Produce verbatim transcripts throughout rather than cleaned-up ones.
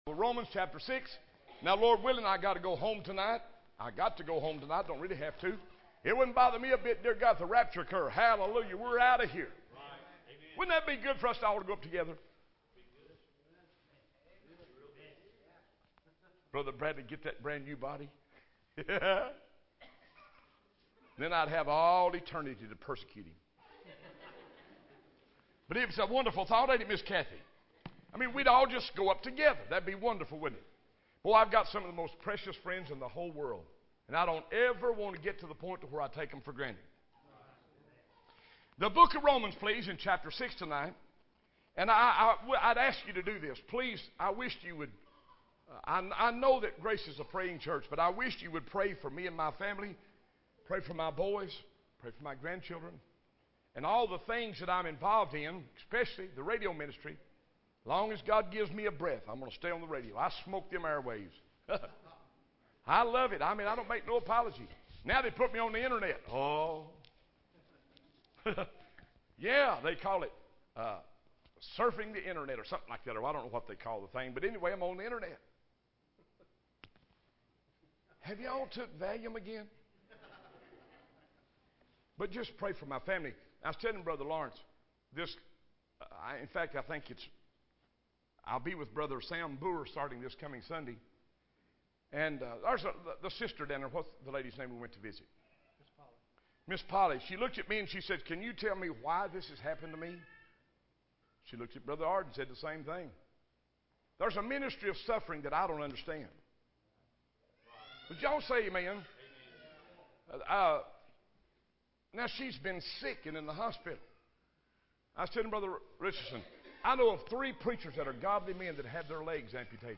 Well, Romans chapter six. Now, Lord willing, I got to go home tonight. I got to go home tonight. Don't really have to. It wouldn't bother me a bit, dear God, if the rapture occur. Hallelujah. We're out of here. Right. Wouldn't that be good for us all to go up together? Brother Bradley, get that brand new body. Then I'd have all eternity to persecute him. But it's a wonderful thought, ain't it, Miss Kathy? I mean, we'd all just go up together. That'd be wonderful, wouldn't it? Boy, I've got some of the most precious friends in the whole world. And I don't ever want to get to the point to where I take them for granted. The book of Romans, please, in chapter six tonight. And I, I, I'd ask you to do this. Please, I wished you would. Uh, I, I know that Grace is a praying church, but I wished you would pray for me and my family. Pray for my boys. Pray for my grandchildren. And all the things that I'm involved in, especially the radio ministry. As long as God gives me a breath, I'm going to stay on the radio. I smoke them airwaves. I love it. I mean, I don't make no apology. Now they put me on the internet. Oh. Yeah, they call it uh, surfing the internet or something like that. Or I don't know what they call the thing. But anyway, I'm on the internet. Have y'all took Valium again? But just pray for my family. I was telling Brother Lawrence, this, uh, I, in fact, I think it's, I'll be with Brother Sam Boer starting this coming Sunday. And uh, there's a, the, the sister down there. What's the lady's name we went to visit? Miss Polly. Miss Polly. She looked at me and she said, "Can you tell me why this has happened to me?" She looked at Brother Ard and said the same thing. There's a ministry of suffering that I don't understand. Would y'all say amen? Amen. Uh, uh, now, she's been sick and in the hospital. I was telling Brother Richardson, I know of three preachers that are godly men that have their legs amputated.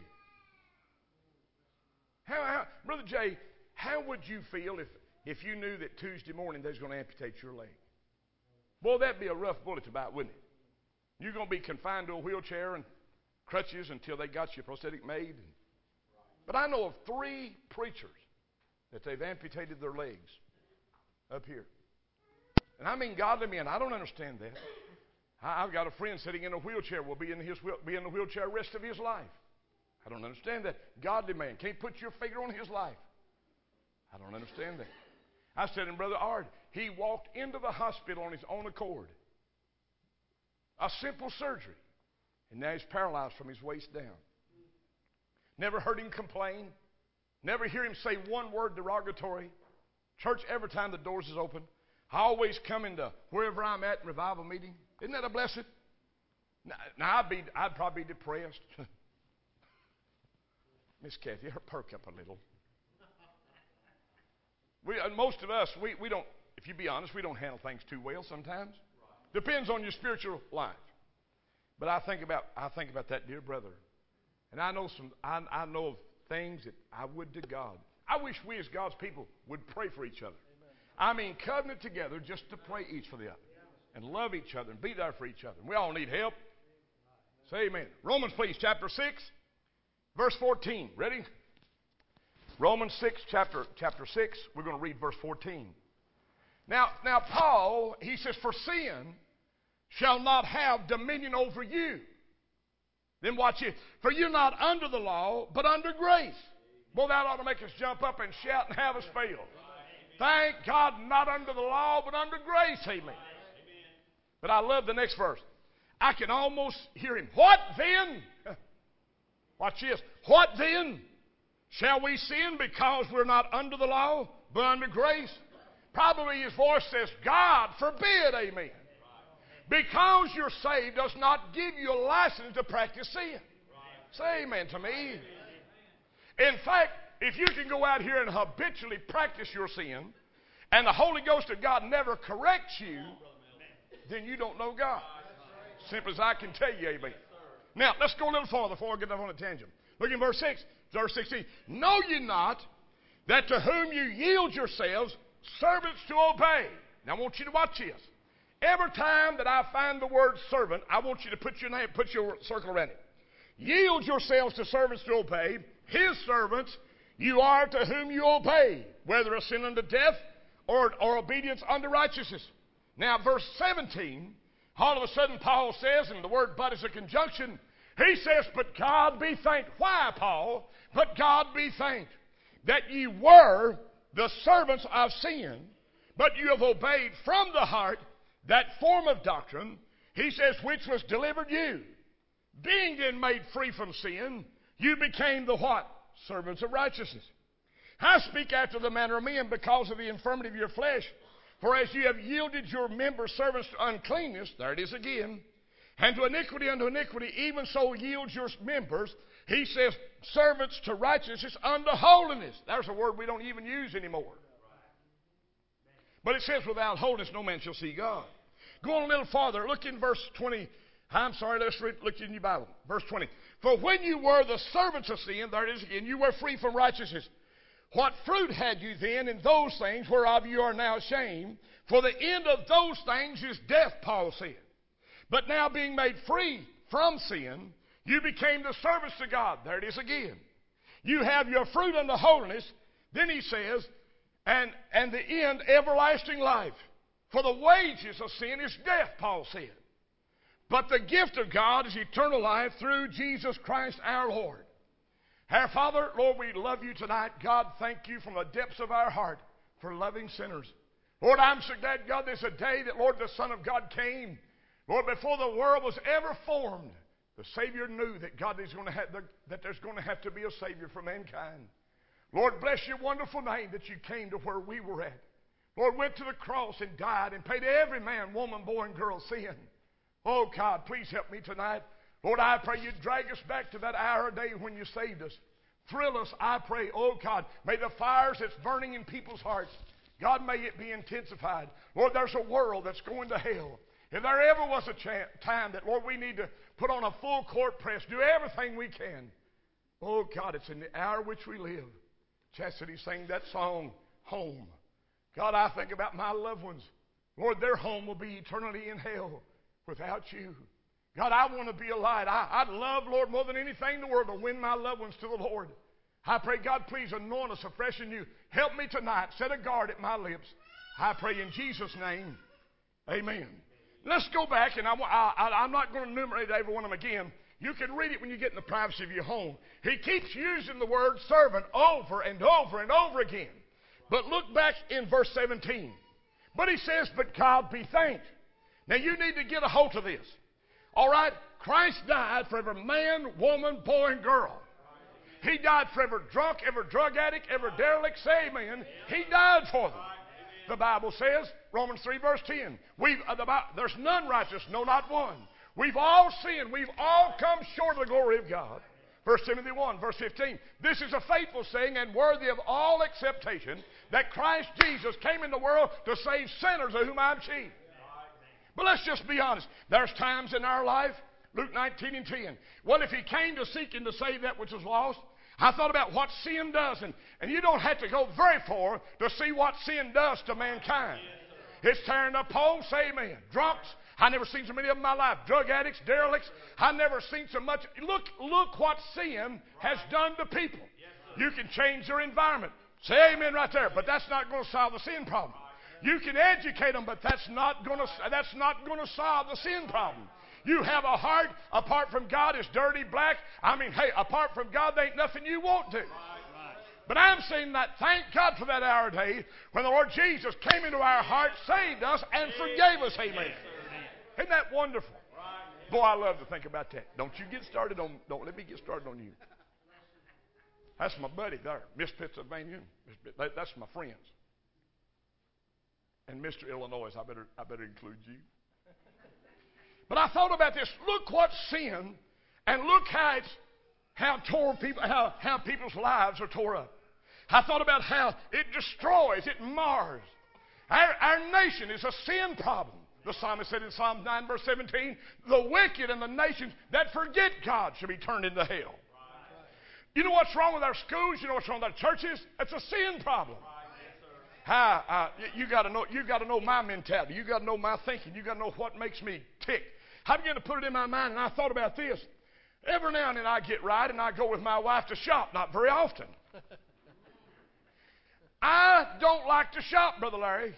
How, how, Brother Jay, how would you feel if, if you knew that Tuesday morning they was going to amputate your leg? Boy, that'd be a rough bullet to bite, wouldn't it? You're going to be confined to a wheelchair and crutches until they got you a prosthetic made. But I know of three preachers that they've amputated their legs up here. And I mean godly men. I don't understand that. I, I've got a friend sitting in a wheelchair will be in his be in the wheelchair the rest of his life. I don't understand that. Godly man. Can't put your finger on his life. I don't understand that. I said, and Brother Ard, he walked into the hospital on his own accord. A simple surgery. And now he's paralyzed from his waist down. Never heard him complain. Never hear him say one word derogatory. Church, every time the doors is open. I always come into wherever I'm at in revival meeting. Isn't that a blessing? Now, now I'd, be, I'd probably be depressed. Miss Kathy, perk up a little. We, and most of us, we, we don't, if you be honest, we don't handle things too well sometimes. Depends on your spiritual life. But I think about I think about that dear brother. And I know some I, I know of things that I would to God. I wish we as God's people would pray for each other. I mean, covenant together just to pray each for the other. And love each other and be there for each other. We all need help. Say amen. Romans, please, chapter six, verse fourteen. Ready? Romans six, chapter, chapter six. We're going to read verse fourteen. Now, now Paul, he says, "For sin shall not have dominion over you." Then watch it. "For you're not under the law, but under grace." Boy, that ought to make us jump up and shout and have us fail. Thank God, not under the law, but under grace. Amen. Amen. But I love the next verse. I can almost hear him. "What then?" Watch this. "What then? Shall we sin because we're not under the law, but under grace?" Probably his voice says, "God forbid." Amen. Because you're saved does not give you a license to practice sin. Say amen to me. In fact, if you can go out here and habitually practice your sin, and the Holy Ghost of God never corrects you, then you don't know God. Simple as I can tell you, amen. Now, let's go a little farther before I get off on a tangent. Look in verse six, verse sixteen. "Know ye not that to whom you yield yourselves, servants to obey?" Now, I want you to watch this. Every time that I find the word servant, I want you to put your name, put your circle around it. "Yield yourselves to servants to obey. His servants you are to whom you obey, whether a sin unto death or, or obedience unto righteousness." Now, verse seventeen, all of a sudden Paul says, and the word "but" is a conjunction, He says, but God be thanked. Why, Paul? But God be thanked that ye were the servants of sin, but you have obeyed from the heart that form of doctrine, he says, which was delivered you. Being then made free from sin, you became the what? Servants of righteousness. I speak after the manner of men because of the infirmity of your flesh. For as you have yielded your members servants to uncleanness, there it is again, and to iniquity unto iniquity, even so yield your members, he says, servants to righteousness unto holiness. There's a word we don't even use anymore. But it says, without holiness no man shall see God. Go on a little farther. Look in verse twenty. I'm sorry, let's read, look in your Bible. Verse twenty. For when you were the servants of sin, there it is again, you were free from righteousness. What fruit had you then in those things whereof you are now ashamed? For the end of those things is death, Paul said. But now being made free from sin, you became the servants to God. There it is again. You have your fruit unto holiness. Then he says, and, and the end, everlasting life. For the wages of sin is death, Paul said. But the gift of God is eternal life through Jesus Christ our Lord. Our Father, Lord, we love you tonight. God, thank you from the depths of our heart for loving sinners. Lord, I'm so glad, God, there's a day that, Lord, the Son of God came. Lord, before the world was ever formed, the Savior knew that God is going to have the, that there's going to have to be a Savior for mankind. Lord, bless your wonderful name that you came to where we were at. Lord, went to the cross and died and paid every man, woman, boy, and girl sin. Oh, God, please help me tonight. Lord, I pray you drag us back to that hour of day when you saved us. Thrill us, I pray. Oh, God, may the fires that's burning in people's hearts, God, may it be intensified. Lord, there's a world that's going to hell. If there ever was a ch- time that, Lord, we need to put on a full court press, do everything we can. Oh, God, it's in the hour which we live. Chastity sang that song, Home. God, I think about my loved ones. Lord, their home will be eternity in hell without you. God, I want to be a light. I, I'd love, Lord, more than anything in the world to win my loved ones to the Lord. I pray, God, please anoint us afresh in you. Help me tonight. Set a guard at my lips. I pray in Jesus' name. Amen. Let's go back, and I, I, I'm not going to enumerate every one of them again. You can read it when you get in the privacy of your home. He keeps using the word servant over and over and over again. But look back in verse seventeen. But he says, but God be thanked. Now you need to get a hold of this. All right? Christ died for every man, woman, boy, and girl. He died for every drunk, every drug addict, every derelict. Say amen. He died for them. The Bible says, Romans three verse ten, we've, uh, the, there's none righteous, no, not one. We've all sinned. We've all come short of the glory of God. First Timothy one verse fifteen, this is a faithful saying and worthy of all acceptation that Christ Jesus came in the world to save sinners, of whom I'm chief. But let's just be honest. There's times in our life, Luke nineteen and ten, well, if he came to seek and to save that which was lost, I thought about what sin does, and, and you don't have to go very far to see what sin does to mankind. It's tearing up homes, say amen. Drunks, I never seen so many of them in my life. Drug addicts, derelicts, I never seen so much. Look, look what sin has done to people. You can change their environment. Say amen right there, but that's not going to solve the sin problem. You can educate them, but that's not going to that's not going to solve the sin problem. You have a heart apart from God is dirty, black. I mean, hey, apart from God, there ain't nothing you won't do. But I'm saying that thank God for that hour day when the Lord Jesus came into our hearts, saved us, and forgave us. Amen. Isn't that wonderful? Boy, I love to think about that. Don't you get started on, don't let me get started on you. That's my buddy there, Miss Pennsylvania. That's my friends. And Mister Illinois, I better, I better include you. But I thought about this. Look what sin, and look how it's how tore people, how, how people's lives are tore up. I thought about how it destroys, it mars. Our, our nation is a sin problem. The psalmist said in Psalm nine, verse seventeen, the wicked and the nations that forget God shall be turned into hell. You know what's wrong with our schools? You know what's wrong with our churches? It's a sin problem. How, uh, you got to know. You got to know my mentality. You got to know my thinking. You got to know what makes me tick. I began to put it in my mind, and I thought about this. Every now and then I get right, and I go with my wife to shop. Not very often. I don't like to shop, Brother Larry.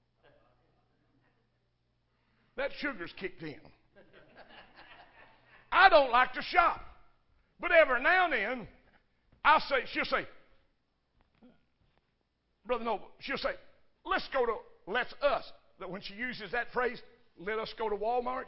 That sugar's kicked in. I don't like to shop. But every now and then, I'll say, she'll say, Brother Noble, she'll say, let's go to, let's us. That when she uses that phrase, let us go to Walmart.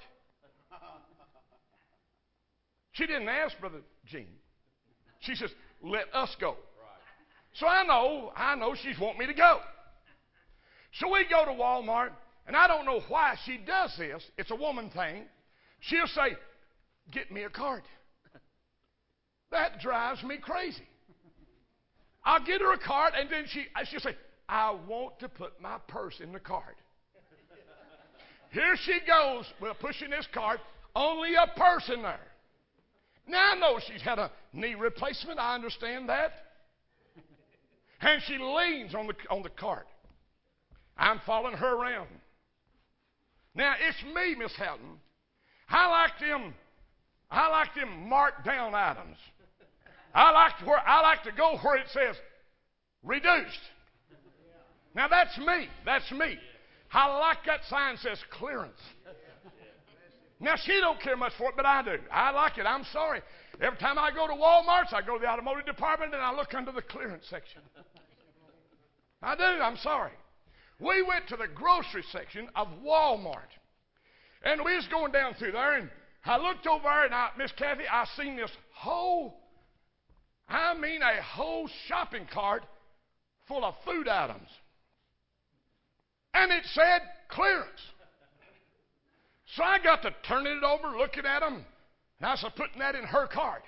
She didn't ask Brother Gene. She says, let us go. Right. So I know, I know she's wanting me to go. So we go to Walmart, and I don't know why she does this. It's a woman thing. She'll say, get me a cart. That drives me crazy. I'll get her a cart, and then she, she'll say, I want to put my purse in the cart. Here she goes, well, pushing this cart, only a purse in there. Now, I know she's had a knee replacement. I understand that. And she leans on the, on the cart. I'm following her around. Now, it's me, Miss Houghton. I like them, I like them marked down items. I like to where I like to go where it says reduced. Now that's me. That's me. I like that sign says clearance. Now she don't care much for it, but I do. I like it. I'm sorry. Every time I go to Walmart, I go to the automotive department and I look under the clearance section. I do. I'm sorry. We went to the grocery section of Walmart, and we was going down through there, and I looked over there, and I, Miss Kathy, I seen this whole, I mean a whole shopping cart full of food items. And it said clearance. So I got to turning it over, looking at them, and I said, putting that in her cart.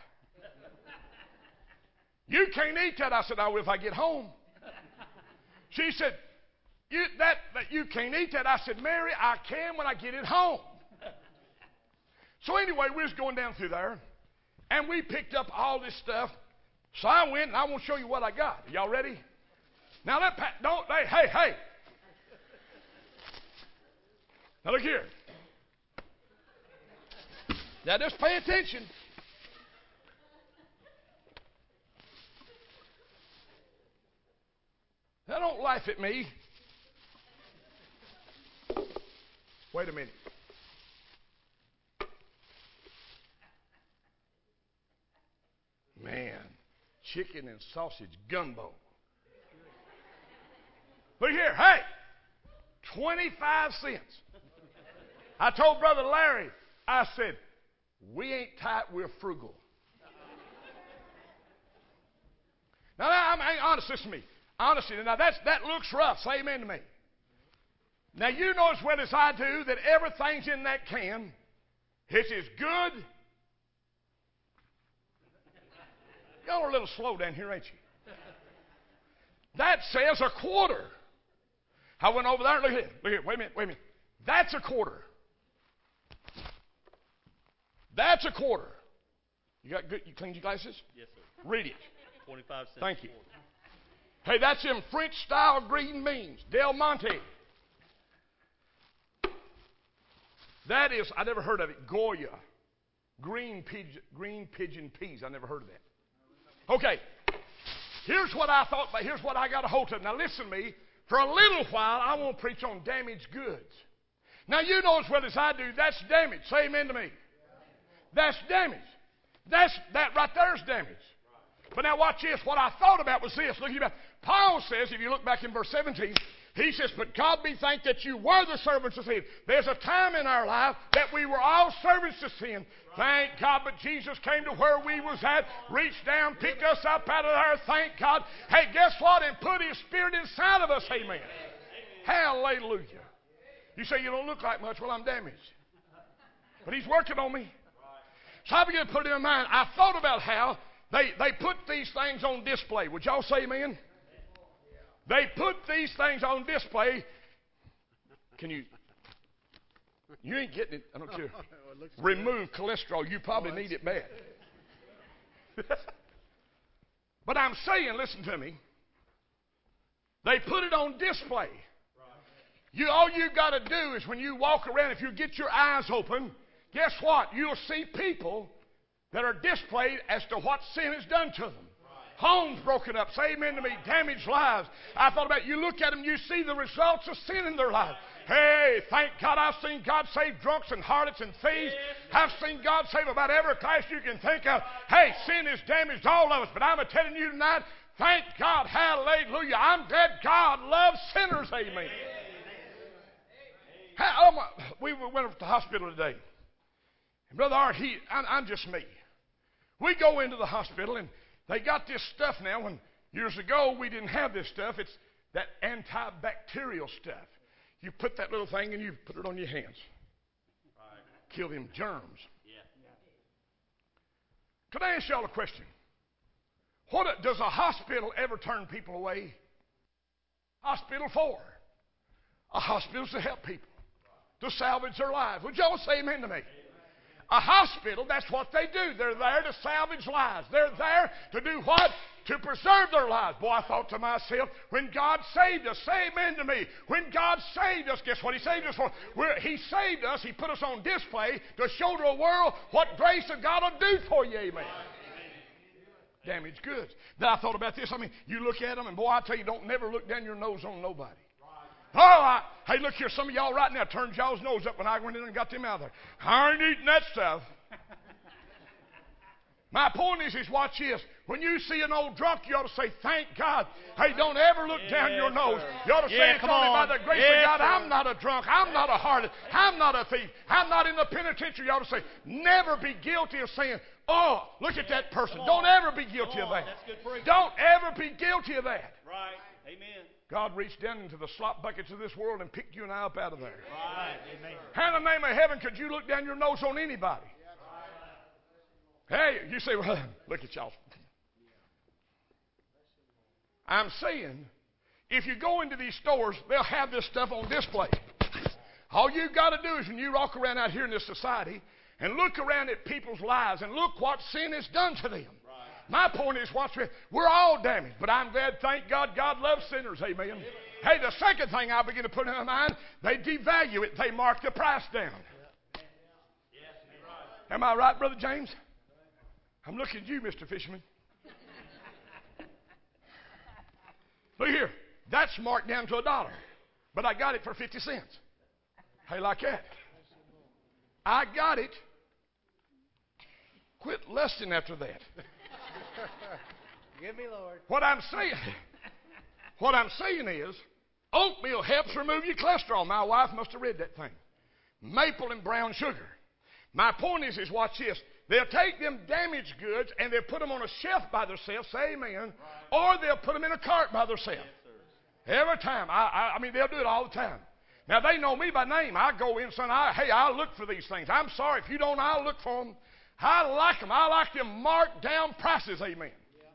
You can't eat that. I said, I will if I get home. She said, you, that, that you can't eat that. I said, Mary, I can when I get it home. So anyway, we was going down through there, and we picked up all this stuff. So I went, and I want to show you what I got. Are y'all ready? Now, let Pat, don't, hey, hey, hey. Now, look here. Now, just pay attention. Now, don't laugh at me. Wait a minute. Man, chicken and sausage gumbo. Look here, hey, twenty-five cents. I told Brother Larry, I said, we ain't tight, we're frugal. Now, I'm, I'm honest, listen to me. Honestly, now that's, that looks rough. Say amen to me. Now, you know as well as I do that everything's in that can. It's as good. Y'all are a little slow down here, ain't you? That says a quarter. I went over there and look here. Look here. Wait a minute. Wait a minute. That's a quarter. That's a quarter. You got good? You cleaned your glasses? Yes, sir. Read it. Twenty-five cents. Thank you. Hey, that's them French-style green beans, Del Monte. That is, I never heard of it. Goya, green pigeon, green pigeon peas. I never heard of that. Okay, here's what I thought. But here's what I got a hold of. Now listen to me. For a little while, I won't preach on damaged goods. Now you know as well as I do, that's damage. Say amen to me. That's damage. That's that right there is damage. But now watch this. What I thought about was this. Look at Paul says, if you look back in verse seventeen, he says, but God be thanked that you were the servants of sin. There's a time in our life that we were all servants of sin. Thank God, but Jesus came to where we was at, reached down, picked us up out of there. Thank God. Hey, guess what? And put His Spirit inside of us. Amen. Hallelujah. You say you don't look like much. Well, I'm damaged. But He's working on me. So I began to put it in mind. I thought about how they, they put these things on display. Would y'all say amen? They put these things on display. Can you? You ain't getting it. I don't care. Remove cholesterol. You probably need it bad. But I'm saying, listen to me. They put it on display. You, all you got to do is when you walk around, if you get your eyes open, guess what? You'll see people that are displayed as to what sin has done to them. Homes broken up. Say amen to me. Damaged lives. I thought about it. You look at them, you see the results of sin in their life. Hey, thank God I've seen God save drunks and harlots and thieves. I've seen God save about every class you can think of. Hey, sin has damaged all of us, but I'm telling you tonight, thank God, hallelujah. I'm glad God loves sinners, amen. Hey, oh my, we went up to the hospital today. And Brother Art, he, I'm, I'm just me. We go into the hospital, and they got this stuff now. When years ago, we didn't have this stuff. It's that antibacterial stuff. You put that little thing, and you put it on your hands. Right. Kill them germs. Yeah. Could I ask y'all a question? What a, does a hospital ever turn people away? Hospital for? A hospital's to help people, to salvage their lives. Would y'all say amen to me? A hospital, that's what they do. They're there to salvage lives. They're there to do what? To preserve their lives. Boy, I thought to myself, when God saved us, say amen to me. When God saved us, guess what He saved us for? We're, he saved us. He put us on display to show to the world what grace of God will do for you, amen. Damaged goods. Then I thought about this. I mean, you look at them, and boy, I tell you, don't never look down your nose on nobody. Oh, I, hey, look here, some of y'all right now turned y'all's nose up when I went in and got them out of there. I ain't eating that stuff. My point is, is watch this. When you see an old drunk, you ought to say, thank God. Hey, don't ever look yes, down your nose. Sir. You ought to yeah, say, it's only on. by the grace yes, of God. Sir. I'm not a drunk. I'm not a harlot. I'm not a thief. I'm not in the penitentiary. You ought to say, never be guilty of saying, oh, look at that person. Don't ever be guilty of that. That's good preaching. Don't ever be guilty of that. Right. Amen. God reached down into the slop buckets of this world and picked you and I up out of there. Right. Amen. How in the name of heaven could you look down your nose on anybody? Hey, you say, well, look at y'all. I'm saying, if you go into these stores, they'll have this stuff on display. All you got to do is when you walk around out here in this society and look around at people's lives and look what sin has done to them. My point is, watch me. We're all damaged, but I'm glad, thank God, God loves sinners, amen. Amen. Hey, the second thing I begin to put in my mind, they devalue it. They mark the price down. Yeah. Yeah. Am I right, Brother James? I'm looking at you, Mister Fisherman. Look here. That's marked down to a dollar, but I got it for fifty cents. Hey, like that. I got it. Quit lusting after that. Give me, Lord. What I'm saying, what I'm saying is, oatmeal helps remove your cholesterol. My wife must have read that thing. Maple and brown sugar. My point is, is watch this. They'll take them damaged goods and they'll put them on a shelf by themselves, say amen, right. Or they'll put them in a cart by themselves. Yes, every time. I, I, I mean, they'll do it all the time. Now, they know me by name. I go in, son, I, hey, I'll look for these things. I'm sorry. If you don't, I'll look for them. I like them. I like them marked down prices, amen.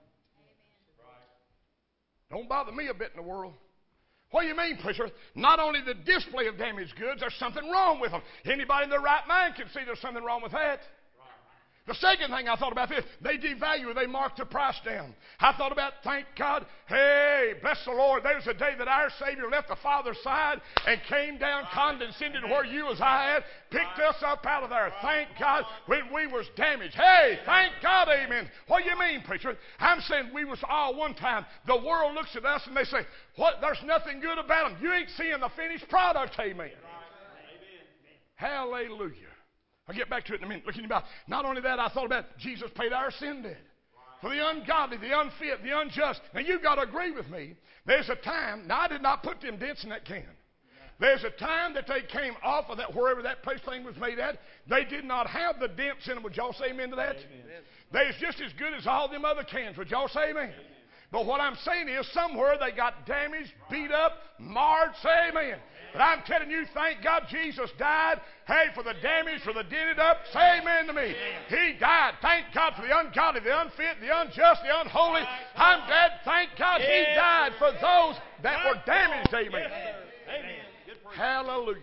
Don't bother me a bit in the world. What do you mean, preacher? Not only the display of damaged goods, there's something wrong with them. Anybody in their right mind can see there's something wrong with that. The second thing I thought about this, they devalue, they mark the price down. I thought about, thank God, hey, bless the Lord, there's a day that our Savior left the Father's side and came down, condescended where you was I at, picked us up out of there. Thank God when we was damaged. Hey, thank God, amen. What do you mean, preacher? I'm saying we was all one time. The world looks at us and they say, what? There's nothing good about them. You ain't seeing the finished product, amen. Hallelujah. I'll get back to it in a minute. Looking about. Not only that, I thought about Jesus paid our sin debt. For the ungodly, the unfit, the unjust. Now, you've got to agree with me. There's a time, now I did not put them dents in that can. There's a time that they came off of that, wherever that place thing was made at. They did not have the dents in them. Would y'all say amen to that? Amen. They're just as good as all them other cans. Would y'all say amen? Amen. But what I'm saying is, somewhere they got damaged, beat up, marred. Say amen. But I'm telling you, thank God Jesus died. Hey, for the damage, for the dented up. Say amen to me. He died. Thank God for the ungodly, the unfit, the unjust, the unholy. I'm glad. Thank God He died for those that were damaged. Amen. Amen. Hallelujah.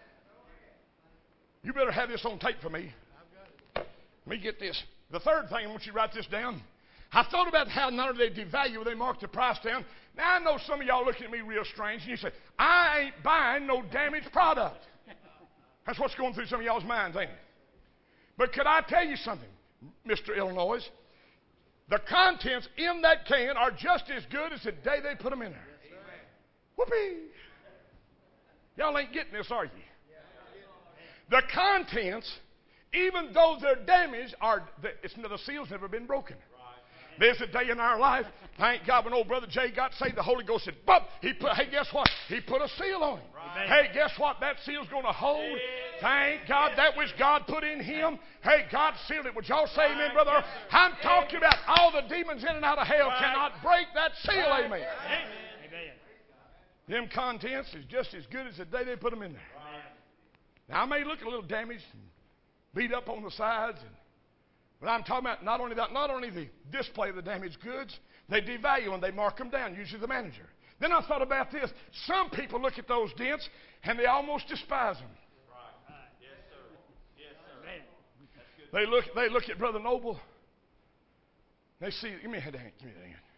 You better have this on tape for me. Let me get this. The third thing, I want you to write this down. I thought about how not only they devalue, they mark the price down. Now, I know some of y'all looking at me real strange, and you say, I ain't buying no damaged product. That's what's going through some of y'all's minds, ain't it? But could I tell you something, Mister Illinois? The contents in that can are just as good as the day they put them in there. Yes, whoopee. Y'all ain't getting this, are you? The contents, even though they're damaged, are the, it's, the seal's never been broken. There's a day in our life, thank God, when old Brother Jay got saved, the Holy Ghost said, bump, he put, hey, guess what? He put a seal on him. Right. Hey, guess what? That seal's going to hold. Thank God, that which God put in him. Hey, God sealed it. Would y'all say right. Amen, brother? I'm talking about all the demons in and out of hell right. cannot break that seal. Right. Amen. Amen. Them contents is just as good as the day they put them in there. Right. Now, I may look a little damaged and beat up on the sides, and, but I'm talking about not only that, not only the display of the damaged goods, they devalue and they mark them down, usually the manager. Then I thought about this. Some people look at those dents and they almost despise them. Right. Yes, sir. Yes, sir. Man. That's good. They look, they look at Brother Noble. They see, give me a hand, give me a hand.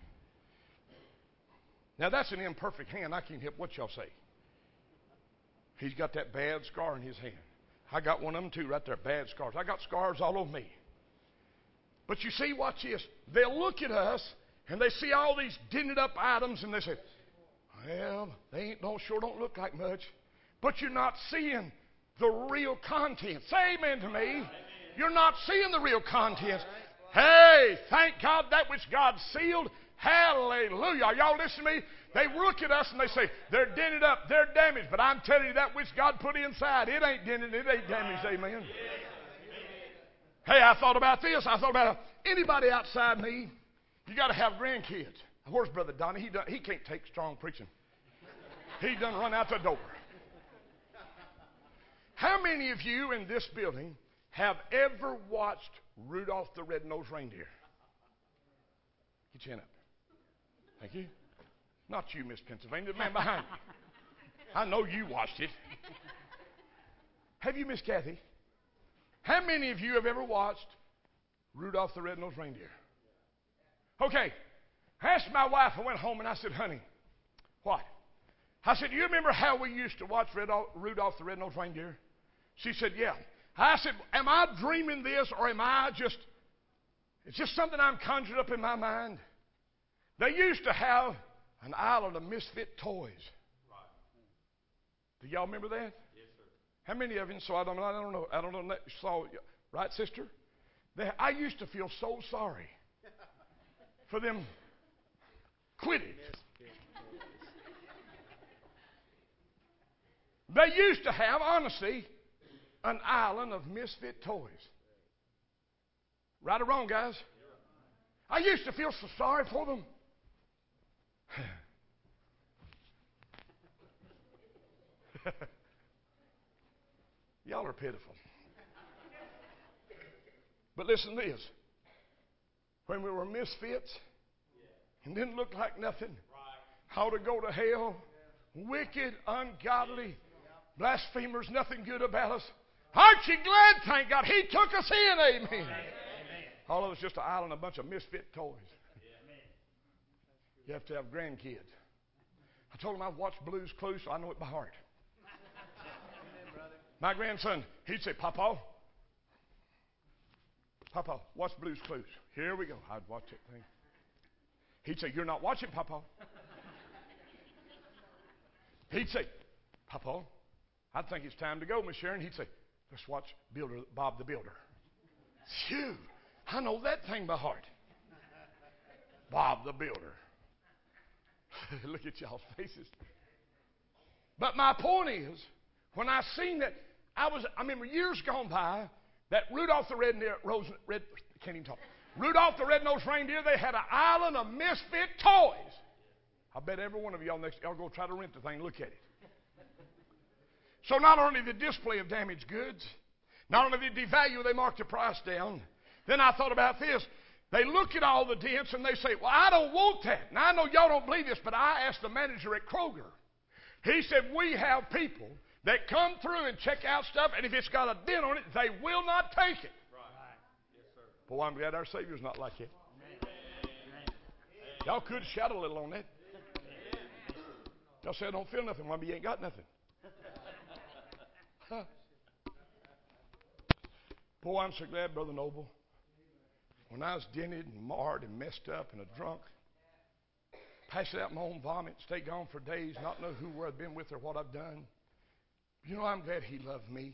Now that's an imperfect hand. I can't help what y'all say. He's got that bad scar in his hand. I got one of them too right there, bad scars. I got scars all over me. But you see, watch this. They'll look at us and they see all these dented up items and they say, well, they ain't no sure don't look like much. But you're not seeing the real contents. Say amen to me. Amen. You're not seeing the real contents. Hey, thank God that which God sealed. Hallelujah. Are y'all listening to me? They look at us and they say, they're dented up, they're damaged. But I'm telling you, that which God put inside, it ain't dented, it ain't damaged. Amen. Hey, I thought about this. I thought about anybody outside me, you got to have grandkids. Where's Brother Donnie? He, done, he can't take strong preaching. He done run out the door. How many of you in this building have ever watched Rudolph the Red-Nosed Reindeer? Get your hand up. Thank you. Not you, Miss Pennsylvania, the man behind you. I know you watched it. Have you, Miss Kathy? How many of you have ever watched Rudolph the Red-Nosed Reindeer? Okay. I asked my wife, I went home and I said, honey, what? I said, you remember how we used to watch Rudolph the Red-Nosed Reindeer? She said, yeah. I said, am I dreaming this or am I just, it's just something I'm conjured up in my mind? They used to have an island of misfit toys. Do y'all remember that? Yes, sir. How many of you? So I don't, I don't know. I don't know. Saw, right, sister? They, I used to feel so sorry for them. Quit it. They used to have, honestly, an island of misfit toys. Right or wrong, guys? I used to feel so sorry for them. Y'all are pitiful. But listen to this. When we were misfits and didn't look like nothing, how to go to hell, wicked, ungodly, blasphemers, nothing good about us. Aren't you glad, thank God, He took us in, amen. Amen. All of us just an island, a bunch of misfit toys. You have to have grandkids. I told him I've watched Blue's Clues, so I know it by heart. My grandson, he'd say, Papa, Papa, watch Blue's Clues. Here we go. I'd watch that thing. He'd say, you're not watching, Papa. He'd say, Papa, I think it's time to go, Miss Sharon. He'd say, let's watch Builder, Bob the Builder. Phew, I know that thing by heart. Bob the Builder. Look at y'all's faces. But my point is, when I seen that, I was, I remember years gone by, that Rudolph the Red, Rose, Red can't even talk. Rudolph the Red-Nosed Reindeer, they had an island of misfit toys. I bet every one of y'all next, y'all go try to rent the thing, look at it. So not only the display of damaged goods, not only the devalue, they marked the price down. Then I thought about this. They look at all the dents and they say, well, I don't want that. Now, I know y'all don't believe this, but I asked the manager at Kroger. He said, we have people that come through and check out stuff, and if it's got a dent on it, they will not take it. Right. Yes, sir. Boy, I'm glad our Savior's not like that. Amen. Y'all could shout a little on that. Y'all say I don't feel nothing. Well, you ain't got nothing. Huh. Boy, I'm so glad, Brother Noble. When I was dented and marred and messed up and a drunk, passed out my own vomit, stayed gone for days, not know who, where I've been with or what I've done. You know, I'm glad he loved me.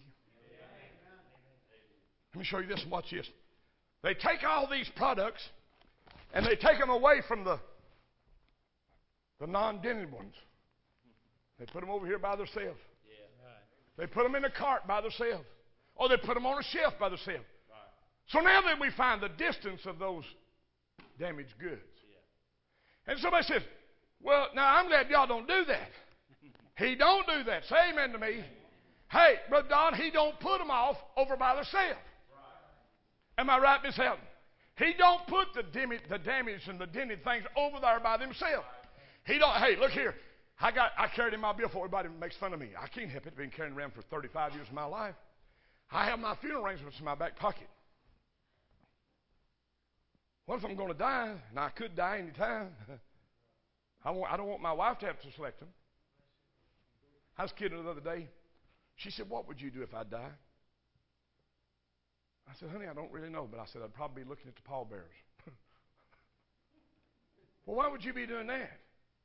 Let me show you this and watch this. They take all these products and they take them away from the, the non-dented ones. They put them over here by themselves. Yeah. They put them in a cart by themselves. Or they put them on a shelf by themselves. Right. So now that we find the distance of those damaged goods. Yeah. And somebody says, well, now I'm glad y'all don't do that. He don't do that. Say amen to me. Hey, Brother Don, he don't put them off over by themselves. Am I right, Miss Helton? He don't put the, dim- the damaged and the dented things over there by themselves. He don't. Hey, look here. I got. I carried in my bill for everybody makes fun of me. I can't help it. I've been carrying around for thirty-five years of my life. I have my funeral arrangements in my back pocket. What if I'm going to die? And I could die any time. I, want, I don't want my wife to have to select them. I was kidding the other day. She said, what would you do if I die? I said, honey, I don't really know, but I said, I'd probably be looking at the pallbearers. Well, why would you be doing that?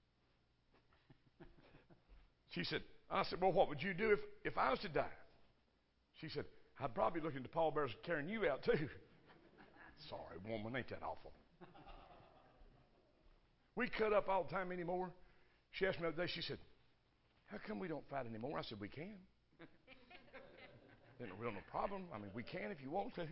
She said, I said, well, what would you do if, if I was to die? She said, I'd probably look at the pallbearers carrying you out too. Sorry, woman, ain't that awful? We cut up all the time anymore. She asked me the other day, she said, how come we don't fight anymore? I said, we can. There's no real no problem. I mean, we can if you want to.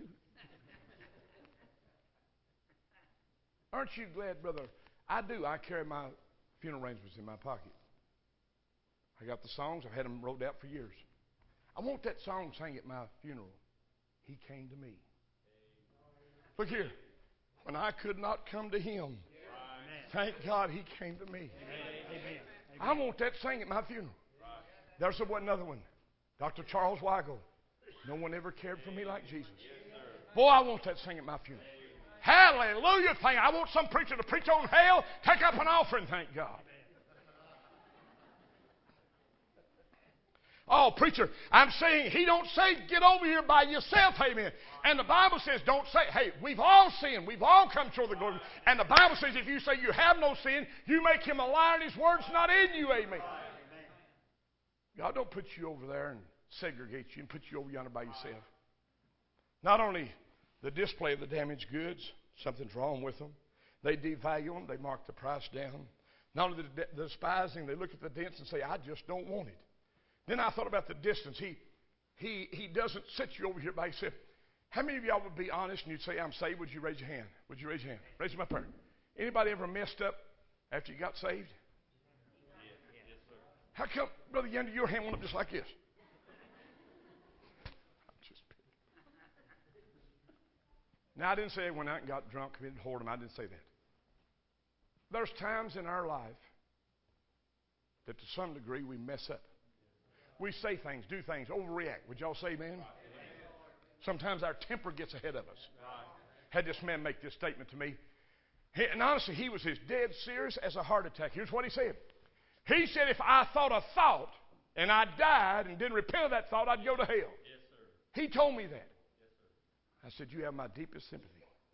Aren't you glad, brother? I do. I carry my funeral arrangements in my pocket. I got the songs. I've had them wrote out for years. I want that song sang at my funeral. He came to me. Look here. When I could not come to him, thank God he came to me. Amen. I want that sang at my funeral. There's another one. Doctor Charles Weigel. No one ever cared for me like Jesus. Boy, I want that sang at my funeral. Hallelujah. Thing. I want some preacher to preach on hell, take up an offering, thank God. Oh, preacher, I'm saying he don't say get over here by yourself, amen. And the Bible says don't say, hey, we've all sinned. We've all come short of the glory. And the Bible says if you say you have no sin, you make him a liar and his word's not in you, amen. God don't put you over there and segregate you and put you over yonder by yourself. Not only the display of the damaged goods, something's wrong with them. They devalue them. They mark the price down. Not only the, the despising, they look at the dents and say, I just don't want it. Then I thought about the distance. He, he, he doesn't set you over here by himself. How many of y'all would be honest and you'd say, I'm saved? Would you raise your hand? Would you raise your hand? Raise them up there. Anybody ever messed up after you got saved? Yes, sir. How come, Brother Yander, your hand went up just like this? Now, I didn't say I went out and got drunk, committed whoredom. I didn't say that. There's times in our life that to some degree we mess up. We say things, do things, overreact. Would y'all say amen? Amen. Sometimes our temper gets ahead of us. Right. Had this man make this statement to me. He, and honestly, he was as dead serious as a heart attack. Here's what he said. He said, if I thought a thought and I died and didn't repent of that thought, I'd go to hell. Yes, sir. He told me that. Yes, sir. I said, you have my deepest sympathy.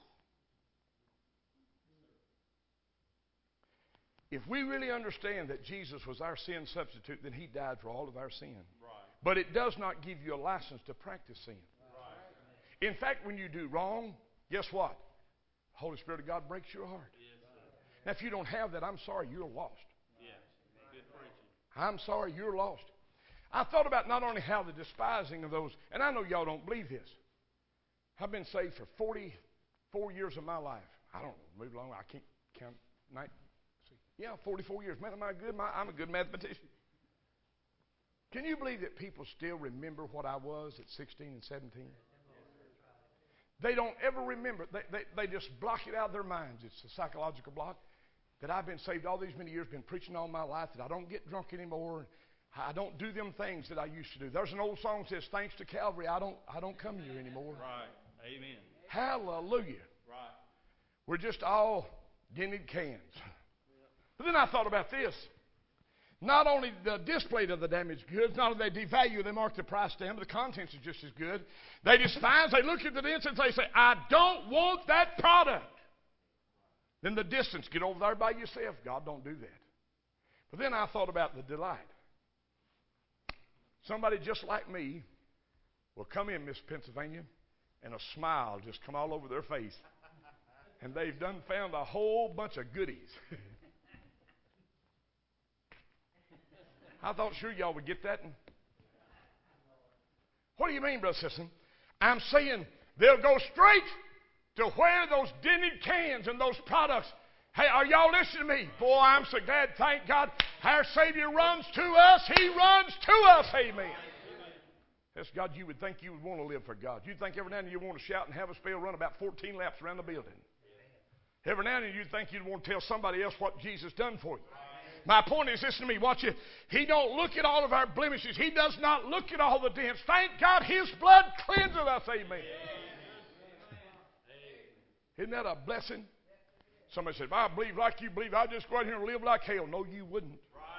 If we really understand that Jesus was our sin substitute, then he died for all of our sin. Right. But it does not give you a license to practice sin. Right. In fact, when you do wrong, guess what? The Holy Spirit of God breaks your heart. Yes, now, if you don't have that, I'm sorry, you're lost. Yes. Good preaching. I'm sorry, you're lost. I thought about not only how the despising of those, and I know y'all don't believe this. I've been saved for forty-four years of my life. I don't know, move along. I can't count night. Yeah, forty-four years. Man, am I good? I'm a good mathematician. Can you believe that people still remember what I was at sixteen and seventeen? They don't ever remember. They, they, they just block it out of their minds. It's a psychological block. That I've been saved all these many years, been preaching all my life, that I don't get drunk anymore. I don't do them things that I used to do. There's an old song that says, thanks to Calvary, I don't, I don't come here anymore. Right. Amen. Hallelujah. Right. We're just all dented cans. But then I thought about this. Not only the display of the damaged goods, not only they devalue, they mark the price down, but the contents are just as good. They despise, they look at the distance and they say, I don't want that product. Then the distance, get over there by yourself. God don't do that. But then I thought about the delight. Somebody just like me will come in Miss Pennsylvania and a smile just come all over their face. And they've done found a whole bunch of goodies. I thought sure y'all would get that. What do you mean, Brother Sisson? I'm saying they'll go straight to where those dented cans and those products. Hey, are y'all listening to me? Boy, I'm so glad, thank God, our Savior runs to us. He runs to us. Amen. Yes, God, you would think you would want to live for God. You'd think every now and then you want to shout and have a spell, run about fourteen laps around the building. Every now and then you'd think you'd want to tell somebody else what Jesus done for you. My point is, listen to me, watch it. He don't look at all of our blemishes. He does not look at all the dents. Thank God His blood cleanses us. Amen. Isn't that a blessing? Somebody said, if I believe like you believe, I'll just go out here and live like hell. No, you wouldn't.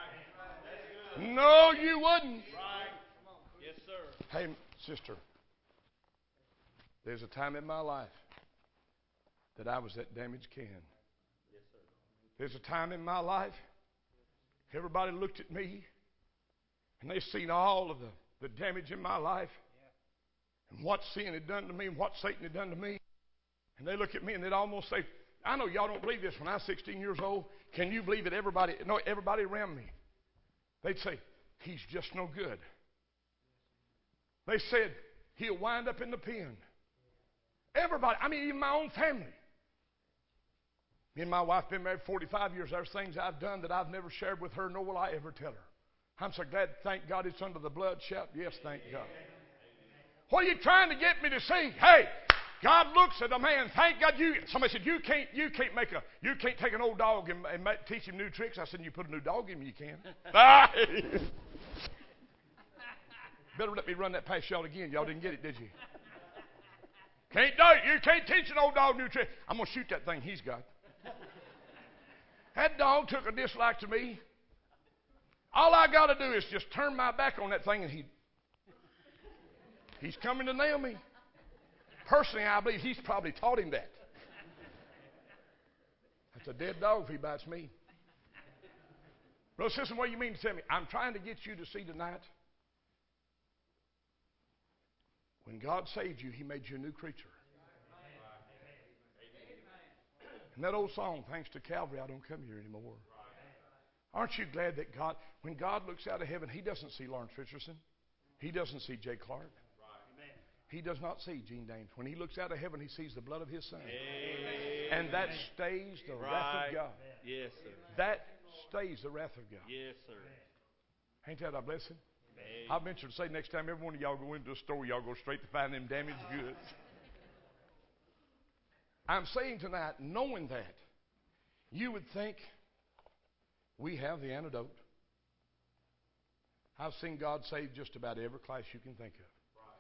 No, you wouldn't. Yes, sir. Hey, sister, there's a time in my life that I was that damaged can. Yes, sir. There's a time in my life everybody looked at me and they seen all of the, the damage in my life and what sin had done to me and what Satan had done to me. And they look at me and they'd almost say, I know y'all don't believe this. When I was sixteen years old, can you believe it? Everybody, no, everybody around me, they'd say, he's just no good. They said, he'll wind up in the pen. Everybody, I mean, even my own family. Me and my wife been married forty-five years. There's things I've done that I've never shared with her, nor will I ever tell her. I'm so glad, thank God it's under the blood. Shout, yes, thank God. What are you trying to get me to see? Hey, God looks at a man. Thank God you. Somebody said you can't. You can't make a. You can't take an old dog and, and make, teach him new tricks. I said you put a new dog in him, you can. Better let me run that past y'all again. Y'all didn't get it, did you? Can't do it. You can't teach an old dog new tricks. I'm gonna shoot that thing he's got. That dog took a dislike to me. All I got to do is just turn my back on that thing, and he he's coming to nail me. Personally, I believe he's probably taught him that. That's a dead dog if he bites me. Brother, sister, what do you mean to tell me? I'm trying to get you to see tonight. When God saved you, He made you a new creature. And that old song, thanks to Calvary, I don't come here anymore. Aren't you glad that God, when God looks out of heaven, He doesn't see Lawrence Richardson. He doesn't see Jay Clark. He does not see Gene Dames. When He looks out of heaven, He sees the blood of His Son. Amen. And that stays the right. wrath of God. Yes, sir. That stays the wrath of God. Yes, sir. Ain't that a blessing? Amen. I venture to say next time every one of y'all go into a store, y'all go straight to find them damaged goods. I'm saying tonight, knowing that, you would think we have the antidote. I've seen God save just about every class you can think of.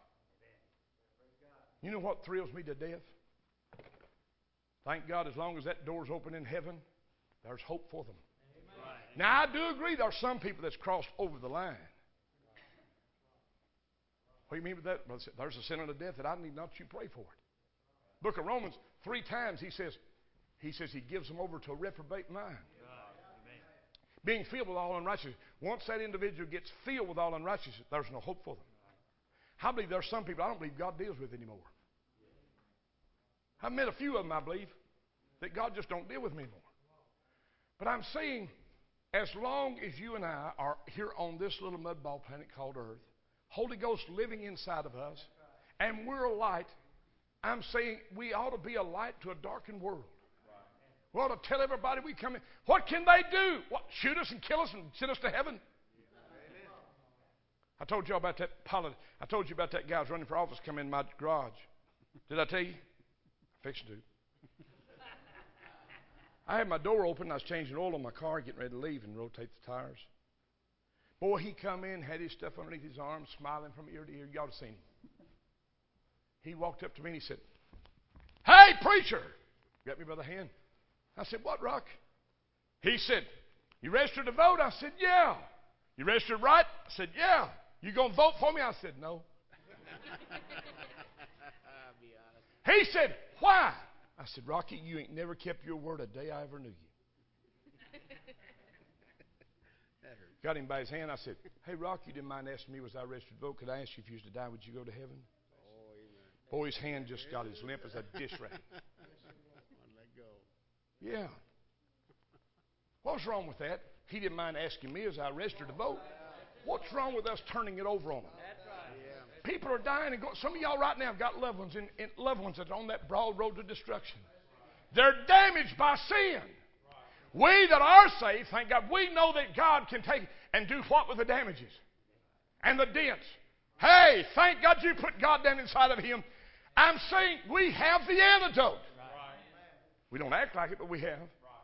You know what thrills me to death? Thank God, as long as that door's open in heaven, there's hope for them. Right. Now, I do agree there are some people that's crossed over the line. What do you mean with that? There's a sin unto death that I need not you pray for it. Book of Romans, three times he says, he says he gives them over to a reprobate mind. Being filled with all unrighteousness. Once that individual gets filled with all unrighteousness, there's no hope for them. I believe there are some people I don't believe God deals with anymore. I've met a few of them, I believe, that God just don't deal with me anymore. But I'm saying, as long as you and I are here on this little mud ball planet called Earth, Holy Ghost living inside of us, and we're a light, I'm saying we ought to be a light to a darkened world. We ought to tell everybody we come in. What can they do? What, shoot us and kill us and send us to heaven? I told you about that pilot. I told you about that guy who's running for office come in my garage. Did I tell you? Fixing to. I had my door open. I was changing oil on my car, getting ready to leave and rotate the tires. Boy, he come in, had his stuff underneath his arm, smiling from ear to ear. Y'all have seen him. He walked up to me and he said, "Hey, preacher!" Got me by the hand. I said, "What, Rock?" He said, "You registered to vote?" I said, "Yeah." "You registered right?" I said, "Yeah." "You going to vote for me?" I said, "No." He said, "Why?" I said, "Rocky, you ain't never kept your word a day I ever knew you." got him by his hand. I said, hey, Rock, you didn't mind asking me, was I registered to vote? Could I ask you if you was to die, would you go to heaven? Oh, amen. Boy, his hand just got as limp as a dish rack. Let go. Yeah. What's wrong with that? He didn't mind asking me as I registered to vote. What's wrong with us turning it over on him? Yeah. People are dying and going. Some of y'all right now have got loved ones in, in loved ones that are on that broad road to destruction. They're damaged by sin. We that are saved, thank God, we know that God can take and do what with the damages and the dents. Hey, thank God you put God down inside of him. I'm saying we have the antidote. We don't act like it, but we have.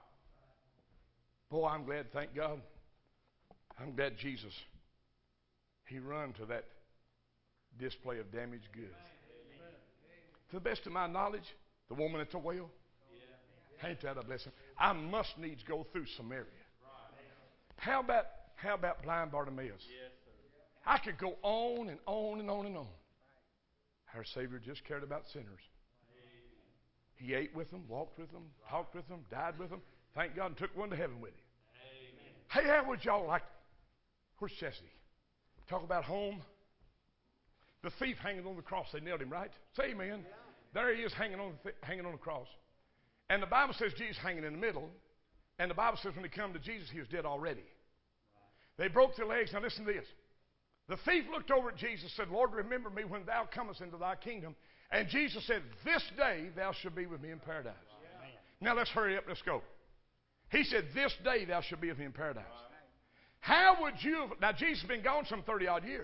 Boy, I'm glad, thank God. I'm glad Jesus, he run to that display of damaged goods. To the best of my knowledge, the woman at the well, ain't that a blessing? I must needs go through Samaria. How about how about blind Bartimaeus? I could go on and on and on and on. Our Savior just cared about sinners. He ate with them, walked with them, talked with them, died with them. Thank God, and took one to heaven with him. Hey, how would y'all like? Where's Chesney? Talk about home. The thief hanging on the cross. They nailed him, right? Say amen. There he is hanging on the th- hanging on the cross. And the Bible says Jesus hanging in the middle. And the Bible says when he come to Jesus, he was dead already. They broke their legs. Now listen to this. The thief looked over at Jesus and said, Lord, remember me when thou comest into thy kingdom. And Jesus said, this day thou shalt be with me in paradise. Now let's hurry up. Let's go. He said, this day thou shalt be with me in paradise. How would you have... Now Jesus has been gone some thirty-odd years.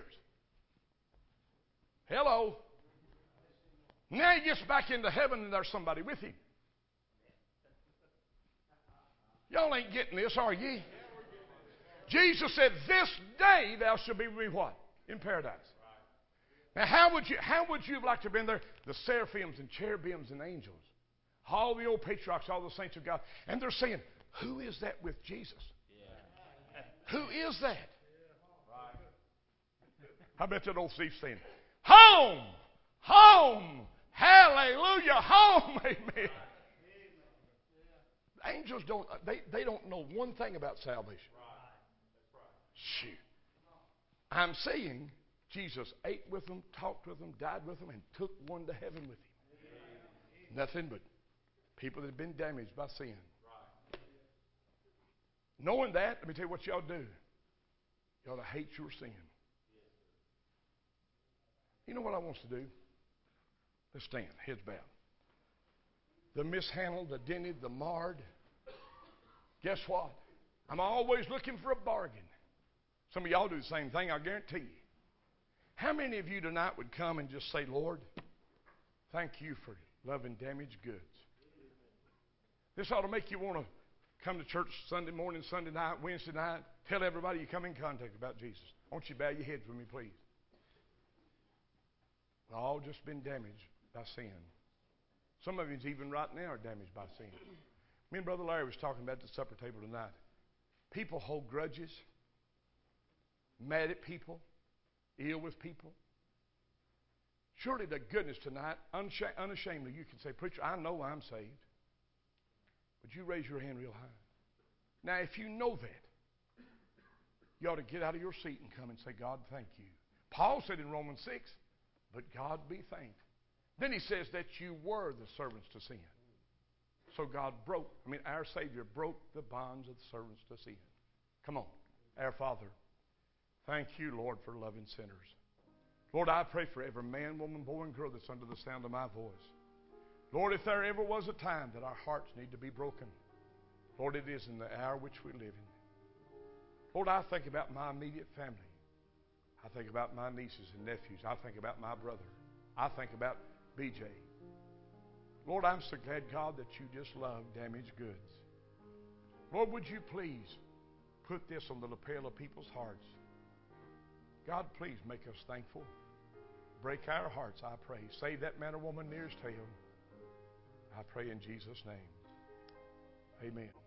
Hello. Now he gets back into heaven and there's somebody with him. Y'all ain't getting this, are ye? Jesus said, this day thou shalt be with me what? In paradise. Now how would you how would you have liked to have been there? The seraphims and cherubims and angels. All the old patriarchs, all the saints of God. And they're saying, who is that with Jesus? Who is that? I bet that old thief's saying, home! Home! Hallelujah! Home! Amen. Angels don't, they, they don't know one thing about salvation. Shoot. I'm saying Jesus ate with them, talked with them, died with them, and took one to heaven with him. Nothing but people that have been damaged by sin. Knowing that, let me tell you what y'all do. You ought to hate your sin. You know what I want us to do? Let's stand, heads bowed. The mishandled, the dented, the marred. Guess what? I'm always looking for a bargain. Some of y'all do the same thing, I guarantee you. How many of you tonight would come and just say, Lord, thank you for loving damaged goods? This ought to make you want to come to church Sunday morning, Sunday night, Wednesday night. Tell everybody you come in contact about Jesus. Won't you bow your heads with me, please? We've all just been damaged by sin. Some of you even right now are damaged by sin. Me and Brother Larry was talking about the supper table tonight. People hold grudges, mad at people, ill with people. Surely to goodness tonight, unashamedly, you can say, Preacher, I know I'm saved. Would you raise your hand real high? Now, if you know that, you ought to get out of your seat and come and say, God, thank you. Paul said in Romans six, but God be thanked. Then he says that you were the servants to sin. So God broke, I mean, our Savior broke the bonds of the servants to sin. Come on. Our Father, thank you, Lord, for loving sinners. Lord, I pray for every man, woman, boy, and girl that's under the sound of my voice. Lord, if there ever was a time that our hearts need to be broken, Lord, it is in the hour which we live in. Lord, I think about my immediate family. I think about my nieces and nephews. I think about my brother. I think about B J. Lord, I'm so glad, God, that you just love damaged goods. Lord, would you please put this on the lapel of people's hearts? God, please make us thankful. Break our hearts, I pray. Save that man or woman near his tail. I pray in Jesus' name. Amen.